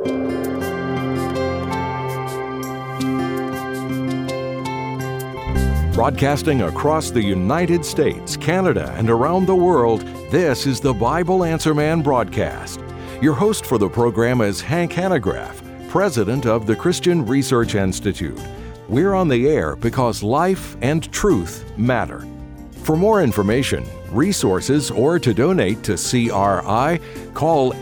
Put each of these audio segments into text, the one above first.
Broadcasting across the United States, Canada, and around the world, this is the Bible Answer Man broadcast. Your host for the program is Hank Hanegraaff, president of the Christian Research Institute. We're on the air because life and truth matter. For more information, resources, or to donate to CRI, call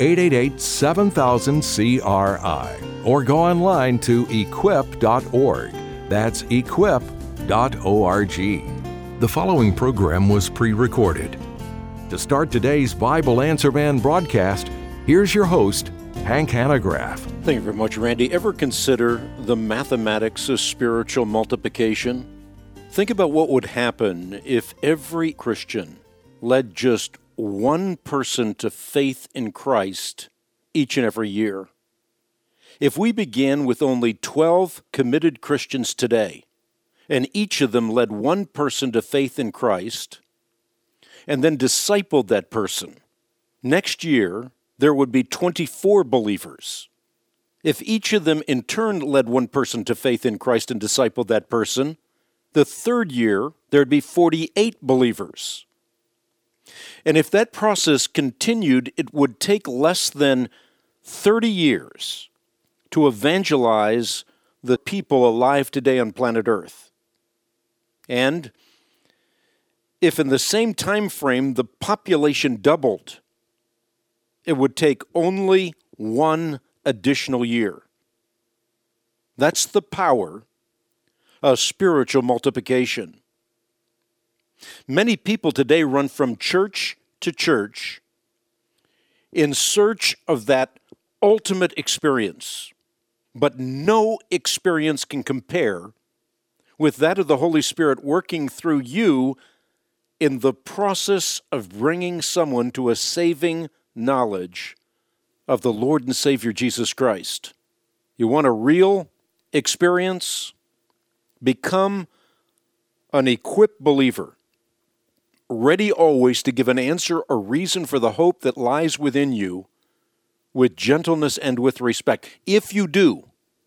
888-7000-CRI or go online to equip.org. That's equip.org. The following program was pre-recorded. To start today's Bible Answer Man broadcast, here's your host, Hank Hanegraaff. Thank you very much, Randy. Ever consider the mathematics of spiritual multiplication? Think about what would happen if every Christian led just one person to faith in Christ each and every year. If we began with only 12 committed Christians today, and each of them led one person to faith in Christ, and then discipled that person, next year there would be 24 believers. If each of them in turn led one person to faith in Christ and discipled that person, the third year there'd be 48 believers. And if that process continued, it would take less than 30 years to evangelize the people alive today on planet Earth. And if in the same time frame the population doubled, it would take only one additional year. That's the power of spiritual multiplication. Many people today run from church to church in search of that ultimate experience, but no experience can compare with that of the Holy Spirit working through you in the process of bringing someone to a saving knowledge of the Lord and Savior Jesus Christ. You want a real experience? Become an equipped believer, ready always to give an answer or reason for the hope that lies within you with gentleness and with respect. If you do,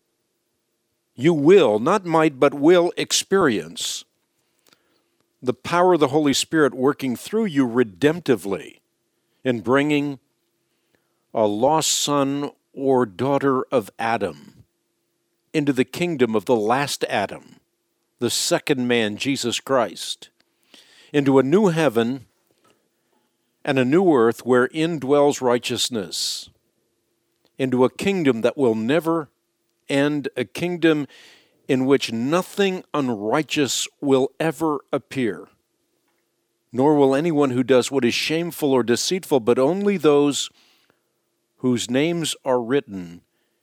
you will, not might, but will experience the power of the Holy Spirit working through you redemptively in bringing a lost son or daughter of Adam into the kingdom of the last Adam, the second man, Jesus Christ, into a new heaven and a new earth wherein dwells righteousness, into a kingdom that will never end, a kingdom in which nothing unrighteous will ever appear, nor will anyone who does what is shameful or deceitful, but only those whose names are written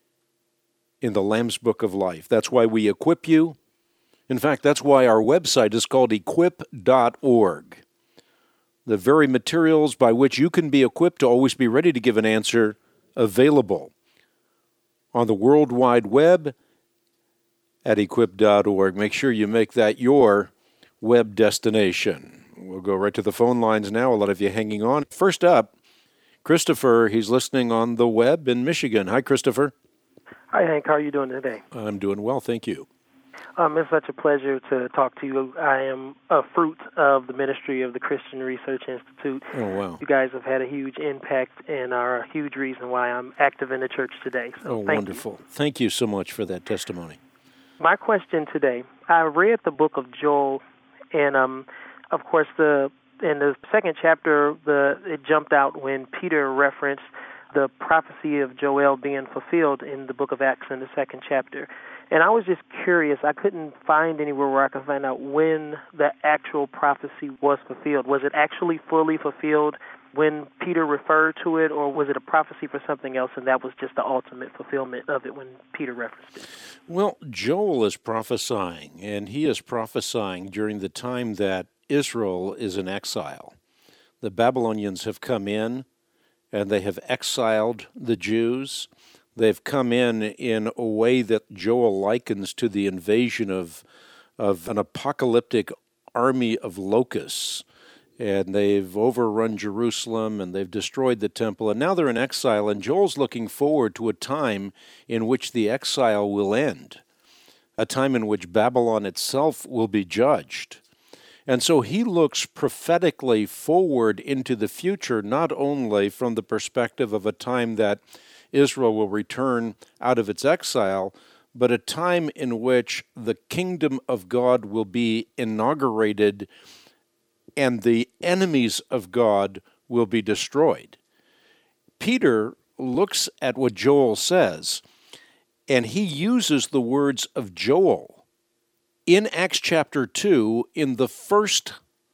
in the Lamb's Book of Life. That's why we equip you. In fact, that's why our website is called equip.org. The very materials by which you can be equipped to always be ready to give an answer available on the World Wide Web at equip.org. Make sure you make that your web destination. We'll go right to the phone lines now. A lot of you hanging on. First up, Christopher. He's listening on the web in Michigan. Hi, Christopher. Hi, Hank. How are you doing today? I'm doing well, thank you. It's such a pleasure to talk to you. I am a fruit of the ministry of the Christian Research Institute. Oh, wow. You guys have had a huge impact and are a huge reason why I'm active in the church today. So wonderful. Thank you so much for that testimony. My question today, I read the book of Joel, and of course, in the second chapter, it jumped out when Peter referenced the prophecy of Joel being fulfilled in the book of Acts in the second chapter. And I was just curious. I couldn't find anywhere where I could find out when the actual prophecy was fulfilled. Was it actually fully fulfilled when Peter referred to it, or was it a prophecy for something else, and that was just the ultimate fulfillment of it when Peter referenced it? Well, Joel is prophesying, and he is prophesying during the time that Israel is in exile. The Babylonians have come in, and they have exiled the Jews. They've come in a way that Joel likens to the invasion of an apocalyptic army of locusts. and they've overrun Jerusalem, and they've destroyed the temple, and now they're in exile, and Joel's looking forward to a time in which the exile will end, a time in which Babylon itself will be judged. And so he looks prophetically forward into the future, not only from the perspective of a time that Israel will return out of its exile, but a time in which the kingdom of God will be inaugurated and the enemies of God will be destroyed. Peter looks at what Joel says, and he uses the words of Joel in Acts chapter 2 in the first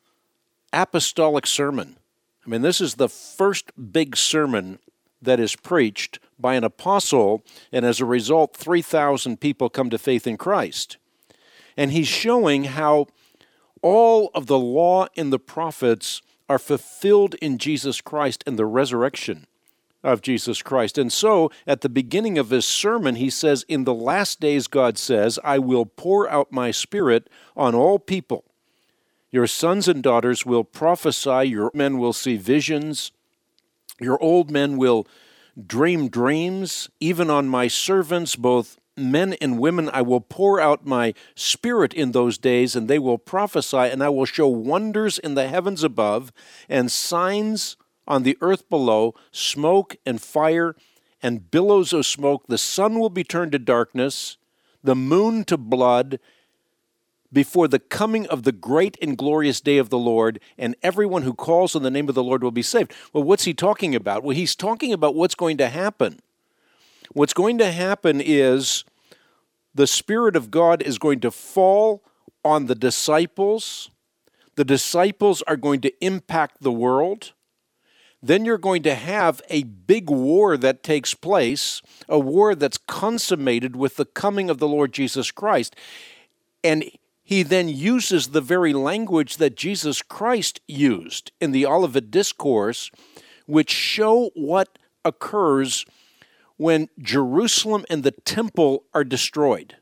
apostolic sermon. I mean, this is the first big sermon that is preached by an apostle, and as a result, 3,000 people come to faith in Christ. And he's showing how all of the law and the prophets are fulfilled in Jesus Christ and the resurrection of Jesus Christ. And so, at the beginning of his sermon, he says, in the last days, God says, I will pour out my Spirit on all people. Your sons and daughters will prophesy, your men will see visions, your old men will dream dreams, even on my servants, both men and women, I will pour out my Spirit in those days, and they will prophesy, and I will show wonders in the heavens above, and signs on the earth below, smoke and fire and billows of smoke. The sun will be turned to darkness, the moon to blood, before the coming of the great and glorious day of the Lord, and everyone who calls on the name of the Lord will be saved. Well, what's he talking about? Well, he's talking about what's going to happen. What's going to happen is the Spirit of God is going to fall on the disciples. The disciples are going to impact the world. Then you're going to have a big war that takes place, a war that's consummated with the coming of the Lord Jesus Christ. And he then uses the very language that Jesus Christ used in the Olivet Discourse, which show what occurs when Jerusalem and the temple are destroyed.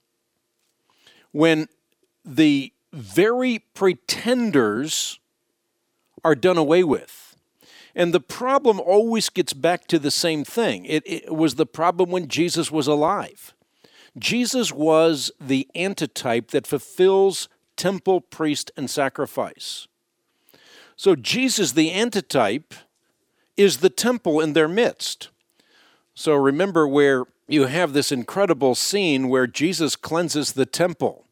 When the very pretenders are done away with. And the problem always gets back to the same thing. It was the problem when Jesus was alive. Jesus was the antitype that fulfills temple, priest, and sacrifice. So Jesus, the antitype, is the temple in their midst. So remember where you have this incredible scene where Jesus cleanses the temple.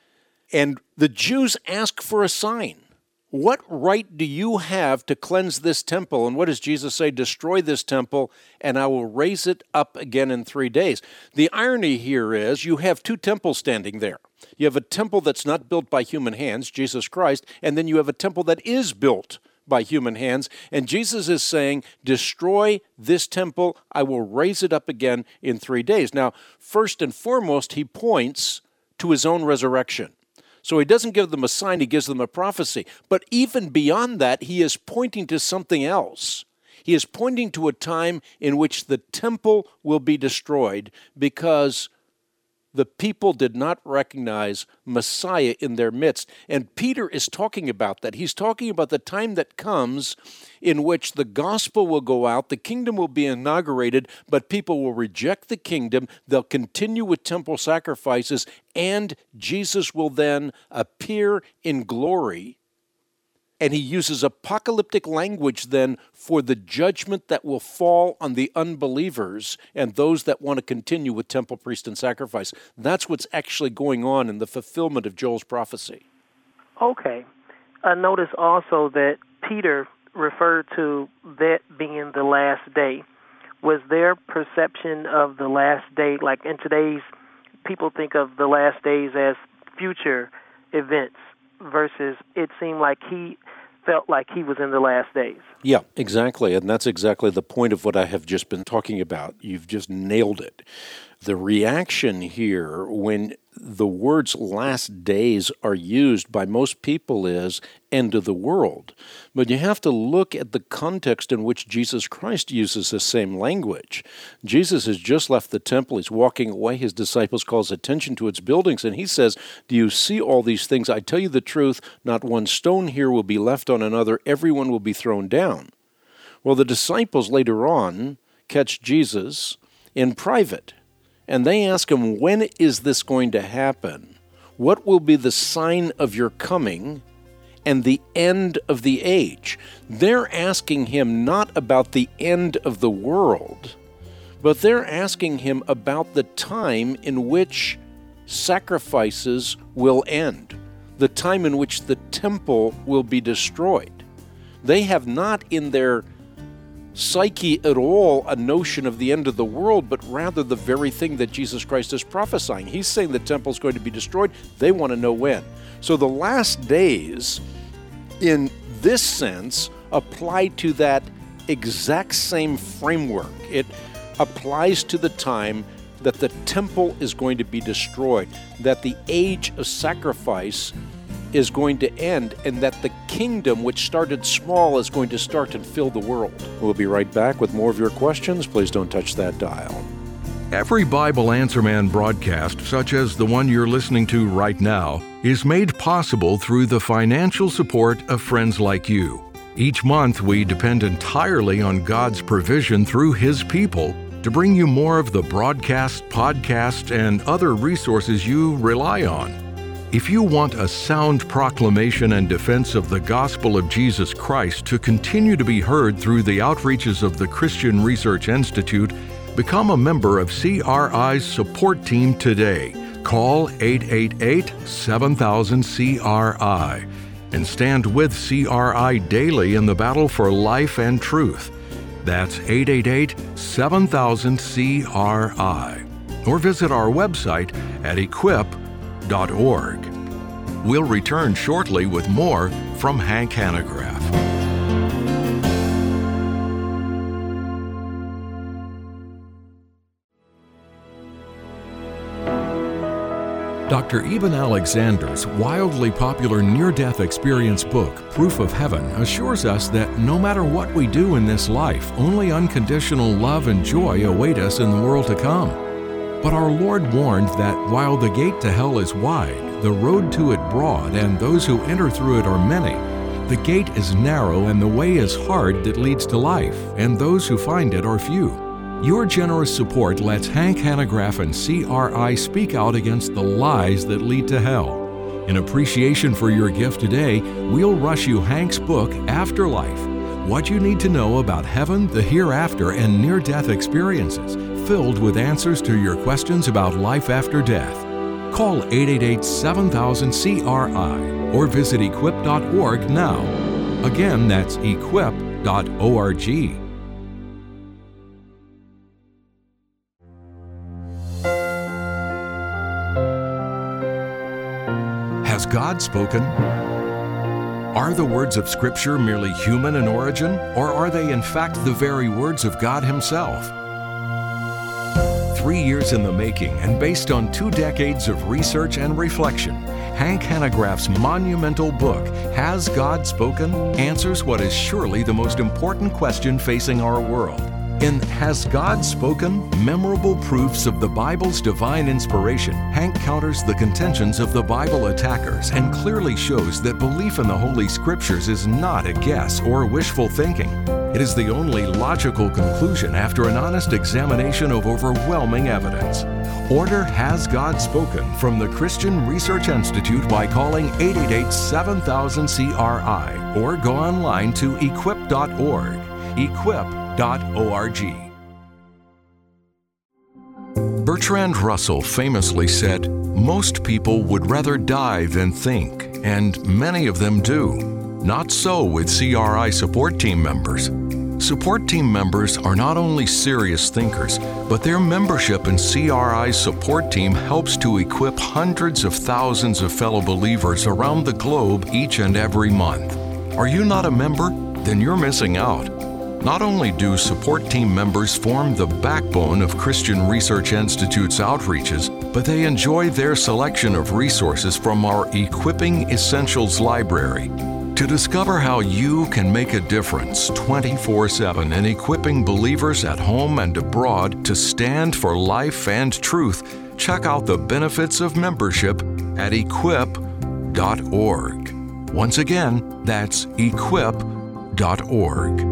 And the Jews ask for a sign. What right do you have to cleanse this temple? And what does Jesus say? Destroy this temple, and I will raise it up again in 3 days. The irony here is you have two temples standing there. You have a temple that's not built by human hands, Jesus Christ, and then you have a temple that is built by human hands. And Jesus is saying, destroy this temple, I will raise it up again in 3 days. Now, first and foremost, he points to his own resurrection. So he doesn't give them a sign, he gives them a prophecy. But even beyond that, he is pointing to something else. He is pointing to a time in which the temple will be destroyed because the people did not recognize Messiah in their midst. And Peter is talking about that. He's talking about the time that comes in which the gospel will go out, the kingdom will be inaugurated, but people will reject the kingdom, they'll continue with temple sacrifices, and Jesus will then appear in glory. And he uses apocalyptic language then for the judgment that will fall on the unbelievers and those that want to continue with temple, priest, and sacrifice. That's what's actually going on in the fulfillment of Joel's prophecy. Okay. I notice also that Peter referred to that being the last day. Was their perception of the last day, like in today's, people think of the last days as future events, versus it seemed like he felt like he was in the last days. Yeah, exactly. And that's exactly the point of what I have just been talking about. You've just nailed it. The reaction here when the words last days are used by most people is end of the world. But you have to look at the context in which Jesus Christ uses the same language. Jesus has just left the temple. He's walking away. His disciples calls attention to its buildings, and he says, do you see all these things? I tell you the truth, not one stone here will be left on another. Everyone will be thrown down. Well, the disciples later on catch Jesus in private. And they ask him, when is this going to happen? What will be the sign of your coming and the end of the age? They're asking him not about the end of the world, but they're asking him about the time in which sacrifices will end, the time in which the temple will be destroyed. They have not in their psyche at all a notion of the end of the world, but rather the very thing that Jesus Christ is prophesying. He's saying the temple is going to be destroyed. They want to know when. So the last days, in this sense, apply to that exact same framework. It applies to the time that the temple is going to be destroyed, that the age of sacrifice is going to end, and that the kingdom, which started small, is going to start and fill the world. We'll be right back with more of your questions. Please don't touch that dial. Every Bible Answer Man broadcast, such as the one you're listening to right now, is made possible through the financial support of friends like you. Each month, we depend entirely on God's provision through His people to bring you more of the broadcast, podcast, and other resources you rely on. If you want a sound proclamation and defense of the gospel of Jesus Christ to continue to be heard through the outreaches of the Christian Research Institute, become a member of CRI's support team today. Call 888-7000-CRI and stand with CRI daily in the battle for life and truth. That's 888-7000-CRI. Or visit our website at equip.org. We'll return shortly with more from Hank Hanegraaff. Dr. Eben Alexander's wildly popular near-death experience book, Proof of Heaven, assures us that no matter what we do in this life, only unconditional love and joy await us in the world to come. But our Lord warned that while the gate to hell is wide, the road to it broad, and those who enter through it are many, the gate is narrow and the way is hard that leads to life, and those who find it are few. Your generous support lets Hank Hanegraaff and CRI speak out against the lies that lead to hell. In appreciation for your gift today, we'll rush you Hank's book, Afterlife: What You Need to Know About Heaven, the Hereafter, and Near-Death Experiences, filled with answers to your questions about life after death. Call 888-7000-CRI or visit equip.org now. Again, that's equip.org. Has God spoken? Are the words of Scripture merely human in origin, or are they in fact the very words of God Himself? 3 years in the making and based on 2 decades of research and reflection, Hank Hanegraaff's monumental book, Has God Spoken?, answers what is surely the most important question facing our world. In Has God Spoken? Memorable Proofs of the Bible's Divine Inspiration, Hank counters the contentions of the Bible attackers and clearly shows that belief in the Holy Scriptures is not a guess or wishful thinking. It is the only logical conclusion after an honest examination of overwhelming evidence. Order Has God Spoken from the Christian Research Institute by calling 888-7000-CRI or go online to equip.org. Equip.org. Bertrand Russell famously said, "Most people would rather die than think, and many of them do. Not so with CRI support team members. Support team members are not only serious thinkers, but their membership in CRI's support team helps to equip hundreds of thousands of fellow believers around the globe each and every month. Are you not a member? Then you're missing out. Not only do support team members form the backbone of Christian Research Institute's outreaches, but they enjoy their selection of resources from our Equipping Essentials library. To discover how you can make a difference 24/7 in equipping believers at home and abroad to stand for life and truth, check out the benefits of membership at equip.org. Once again, that's equip.org.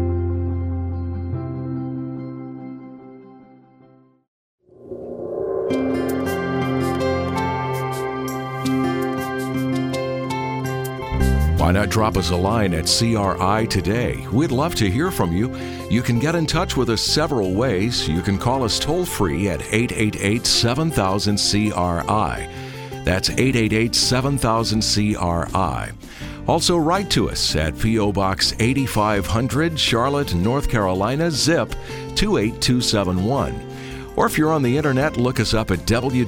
Why not drop us a line at CRI today? We'd love to hear from you. You can get in touch with us several ways. You can call us toll-free at 888-7000-CRI. That's 888-7000-CRI. Also, write to us at P.O. Box 8500, Charlotte, North Carolina, zip 28271. Or if you're on the internet, look us up at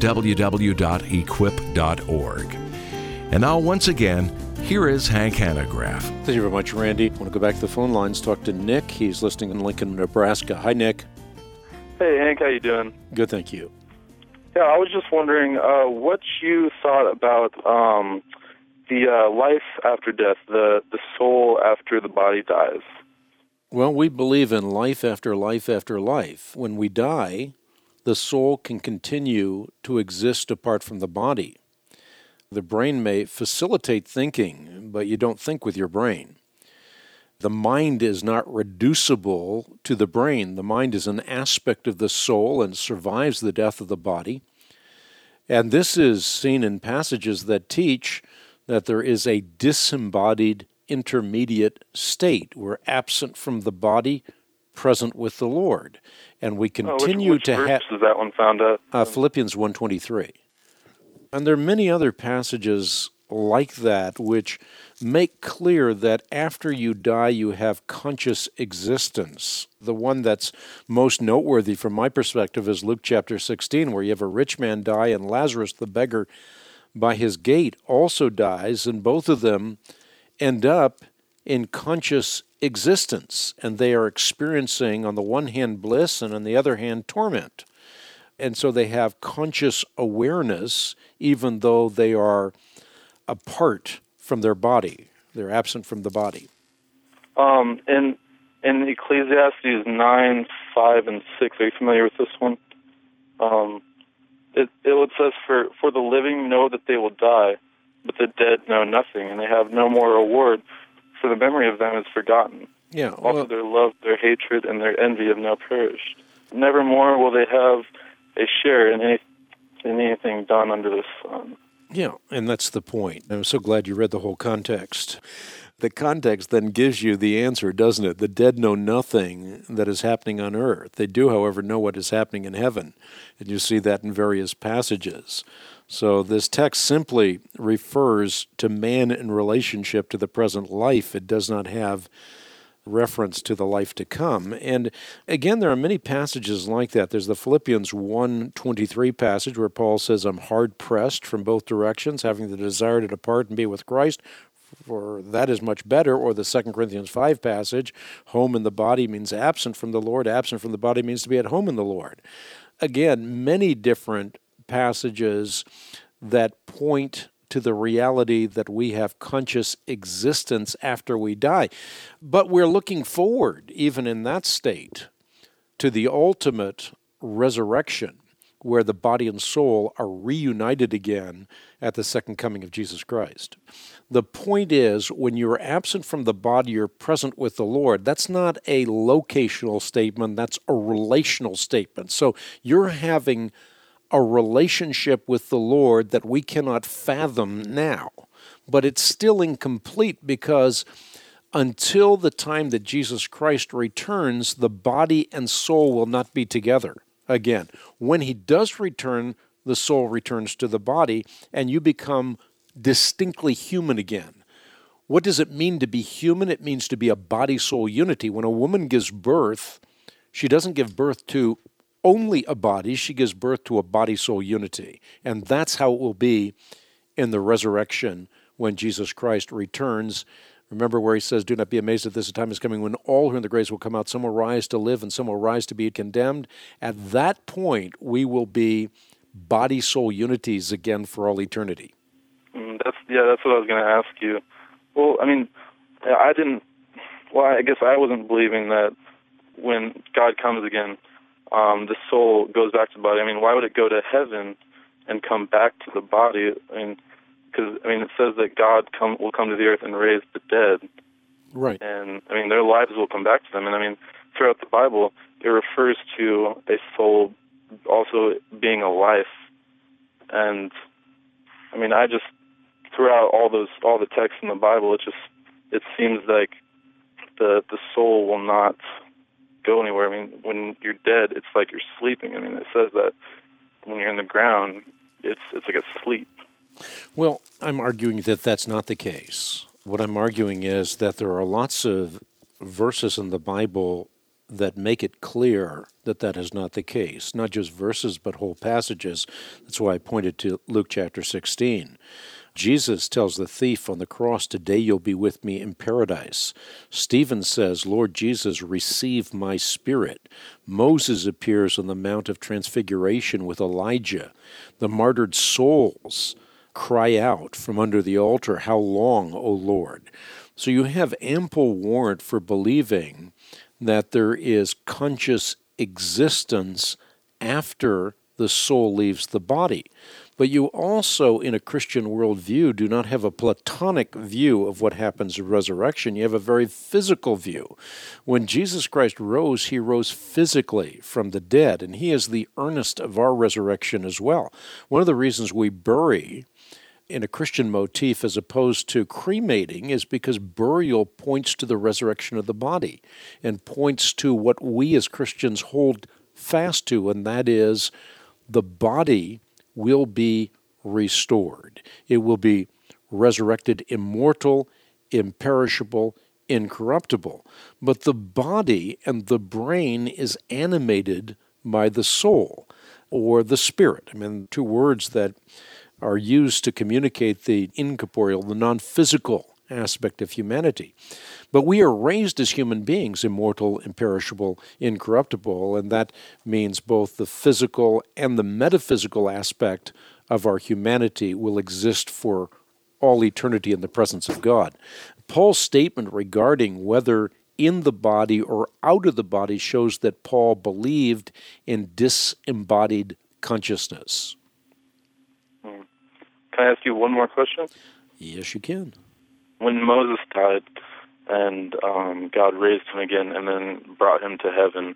www.equip.org. And now, once again, here is Hank Hanegraaff. Thank you very much, Randy. I want to go back to the phone lines, talk to Nick. He's listening in Lincoln, Nebraska. Hi, Nick. Hey, Hank, how you doing? Good, thank you. Yeah, I was just wondering what you thought about the life after death, the soul after the body dies. Well, we believe in life after life after life. When we die, the soul can continue to exist apart from the body. The brain may facilitate thinking, but you don't think with your brain. The mind is not reducible to the brain. The mind is an aspect of the soul and survives the death of the body. And this is seen in passages that teach that there is a disembodied intermediate state. We're absent from the body, present with the Lord. And we continue which to have... Which verse is that one found at? Philippians 1:23. And there are many other passages like that which make clear that after you die, you have conscious existence. The one that's most noteworthy from my perspective is Luke chapter 16, where you have a rich man die and Lazarus, the beggar, by his gate also dies, and both of them end up in conscious existence, and they are experiencing, on the one hand, bliss, and on the other hand, torment. And so they have conscious awareness, even though they are apart from their body. They're absent from the body. In Ecclesiastes 9, 5, and 6, are you familiar with this one? It says, for the living know that they will die, but the dead know nothing, and they have no more reward, for the memory of them is forgotten. Yeah. Also their love, their hatred, and their envy have now perished. Nevermore will they have a share in anything done under the sun. Yeah, and that's the point. I'm so glad you read the whole context. The context then gives you the answer, doesn't it? The dead know nothing that is happening on earth. They do, however, know what is happening in heaven. And you see that in various passages. So this text simply refers to man in relationship to the present life. It does not have reference to the life to come. And again, there are many passages like that. There's the Philippians 1:23 passage where Paul says, I'm hard-pressed from both directions, having the desire to depart and be with Christ, for that is much better. Or the 2 Corinthians 5 passage, home in the body means absent from the Lord, absent from the body means to be at home in the Lord. Again, many different passages that point to the reality that we have conscious existence after we die. But we're looking forward, even in that state, to the ultimate resurrection, where the body and soul are reunited again at the second coming of Jesus Christ. The point is, when you're absent from the body, you're present with the Lord. That's not a locational statement, that's a relational statement. So you're having a relationship with the Lord that we cannot fathom now. But it's still incomplete because until the time that Jesus Christ returns, the body and soul will not be together again. When he does return, the soul returns to the body, and you become distinctly human again. What does it mean to be human? It means to be a body-soul unity. When a woman gives birth, she doesn't give birth to only a body, she gives birth to a body-soul unity. And that's how it will be in the resurrection when Jesus Christ returns Remember where he says, do not be amazed that this time is coming when all who are in the graves will come out. Some will rise to live and some will rise to be condemned. At that point, we will be body-soul unities again for all eternity. That's what I was going to ask you. Well, I mean, I guess I wasn't believing that when God comes again, the soul goes back to the body. I mean, why would it go to heaven and come back to the body? Because it says that God will come to the earth and raise the dead. Right. And, their lives will come back to them. And, throughout the Bible, it refers to a soul also being a life. And, throughout all the texts in the Bible, it seems like the soul will not go anywhere. When you're dead, it's like you're sleeping. It says that when you're in the ground, it's like a sleep. Well, I'm arguing that that's not the case. What I'm arguing is that there are lots of verses in the Bible that make it clear that that is not the case. Not just verses, but whole passages. That's why I pointed to Luke chapter 16. Jesus tells the thief on the cross, today you'll be with me in paradise. Stephen says, Lord Jesus, receive my spirit. Moses appears on the Mount of Transfiguration with Elijah. The martyred souls cry out from under the altar, how long, O Lord? So you have ample warrant for believing that there is conscious existence after the soul leaves the body. But you also, in a Christian worldview, do not have a Platonic view of what happens at resurrection. You have a very physical view. When Jesus Christ rose, he rose physically from the dead, and he is the earnest of our resurrection as well. One of the reasons we bury in a Christian motif as opposed to cremating is because burial points to the resurrection of the body and points to what we as Christians hold fast to, and that is the body will be restored. It will be resurrected, immortal, imperishable, incorruptible. But the body and the brain is animated by the soul or the spirit. Two words that are used to communicate the incorporeal, the non-physical aspect of humanity. But we are raised as human beings, immortal, imperishable, incorruptible, and that means both the physical and the metaphysical aspect of our humanity will exist for all eternity in the presence of God. Paul's statement regarding whether in the body or out of the body shows that Paul believed in disembodied consciousness. Can I ask you one more question? Yes, you can. When Moses died and God raised him again and then brought him to heaven,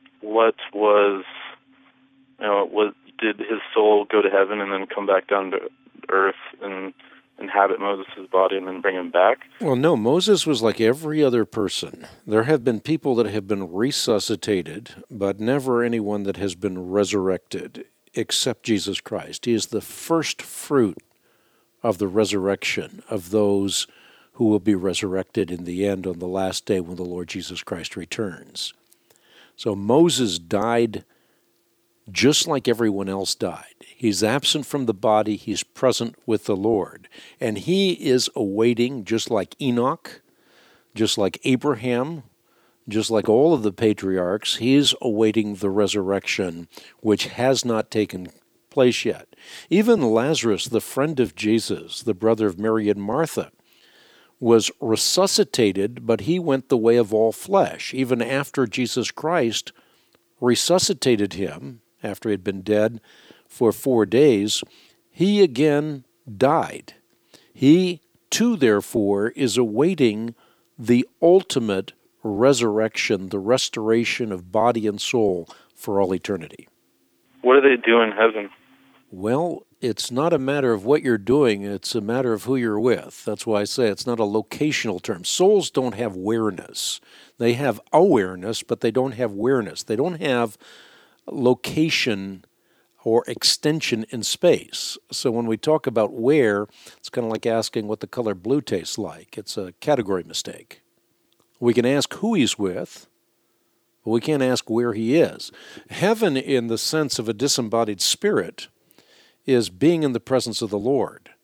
did his soul go to heaven and then come back down to earth and inhabit Moses' body and then bring him back? Well, no, Moses was like every other person. There have been people that have been resuscitated, but never anyone that has been resurrected except Jesus Christ. He is the first fruit of the resurrection of those who will be resurrected in the end on the last day when the Lord Jesus Christ returns. So Moses died just like everyone else died. He's absent from the body, he's present with the Lord. And he is awaiting, just like Enoch, just like Abraham, just like all of the patriarchs, he is awaiting the resurrection, which has not taken place yet. Even Lazarus, the friend of Jesus, the brother of Mary and Martha, was resuscitated, but he went the way of all flesh. Even after Jesus Christ resuscitated him, after he had been dead for 4 days, he again died. He, too, therefore, is awaiting the ultimate resurrection, the restoration of body and soul for all eternity. What do they do in heaven? Well, it's not a matter of what you're doing, it's a matter of who you're with. That's why I say it's not a locational term. Souls don't have awareness. They have awareness, but they don't have awareness. They don't have location or extension in space. So when we talk about where, it's kind of like asking what the color blue tastes like. It's a category mistake. We can ask who he's with, but we can't ask where he is. Heaven, in the sense of a disembodied spirit, is being in the presence of the Lord.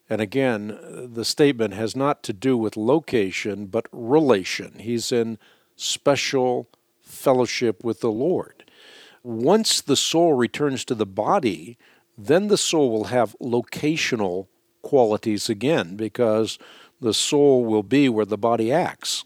And again, the statement has not to do with location, but relation. He's in special fellowship with the Lord. Once the soul returns to the body, then the soul will have locational qualities again, because the soul will be where the body acts.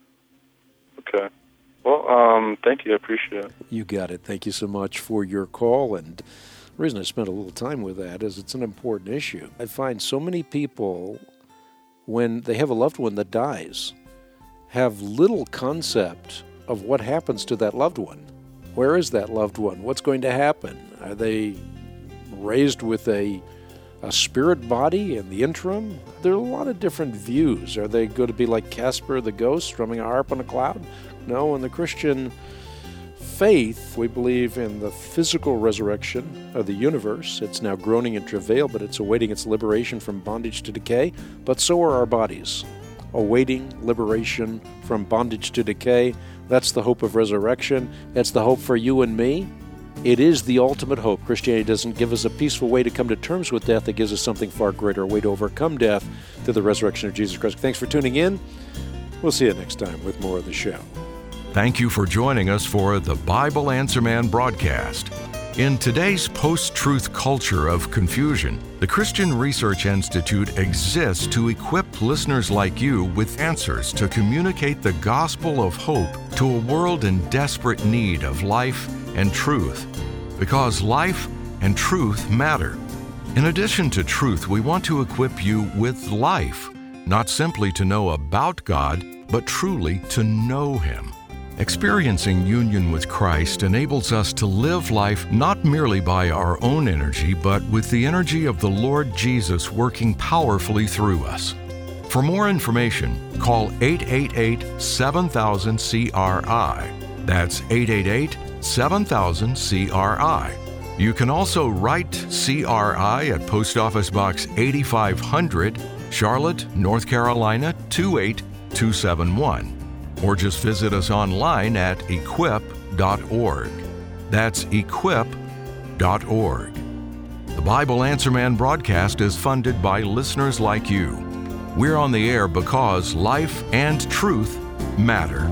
Okay. Well, thank you. I appreciate it. You got it. Thank you so much for your call. And the reason I spent a little time with that is it's an important issue. I find so many people, when they have a loved one that dies, have little concept of what happens to that loved one. Where is that loved one? What's going to happen? Are they raised with a spirit body in the interim? There are a lot of different views. Are they going to be like Casper the ghost strumming a harp on a cloud? No, in the Christian faith, we believe in the physical resurrection of the universe. It's now groaning in travail, but it's awaiting its liberation from bondage to decay. But so are our bodies, awaiting liberation from bondage to decay. That's the hope of resurrection. That's the hope for you and me. It is the ultimate hope. Christianity doesn't give us a peaceful way to come to terms with death. It gives us something far greater, a way to overcome death through the resurrection of Jesus Christ. Thanks for tuning in. We'll see you next time with more of the show. Thank you for joining us for the Bible Answer Man broadcast. In today's post-truth culture of confusion, the Christian Research Institute exists to equip listeners like you with answers to communicate the gospel of hope to a world in desperate need of life and truth, because life and truth matter. In addition to truth, we want to equip you with life, not simply to know about God, but truly to know Him. Experiencing union with Christ enables us to live life not merely by our own energy, but with the energy of the Lord Jesus working powerfully through us. For more information, call 888-7000-CRI. That's 888-7000-CRI. You can also write CRI at Post Office Box 8500, Charlotte, North Carolina 28271. Or just visit us online at equip.org. That's equip.org. The Bible Answer Man broadcast is funded by listeners like you. We're on the air because life and truth matter.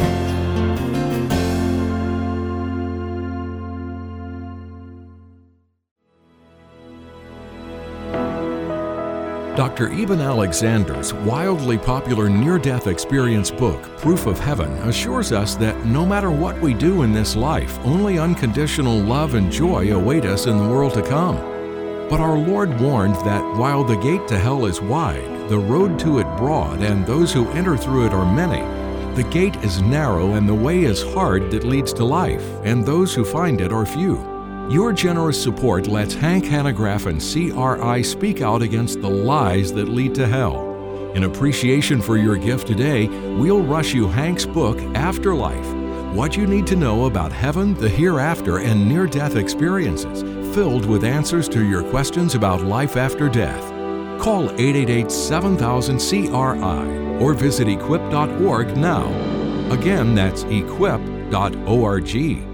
Dr. Eben Alexander's wildly popular near-death experience book, Proof of Heaven, assures us that no matter what we do in this life, only unconditional love and joy await us in the world to come. But our Lord warned that while the gate to hell is wide, the road to it broad, and those who enter through it are many, the gate is narrow and the way is hard that leads to life, and those who find it are few. Your generous support lets Hank Hanegraaff and CRI speak out against the lies that lead to hell. In appreciation for your gift today, we'll rush you Hank's book, Afterlife: What You Need to Know About Heaven, the Hereafter, and Near-Death Experiences, filled with answers to your questions about life after death. Call 888-7000-CRI or visit equip.org now. Again, that's equip.org.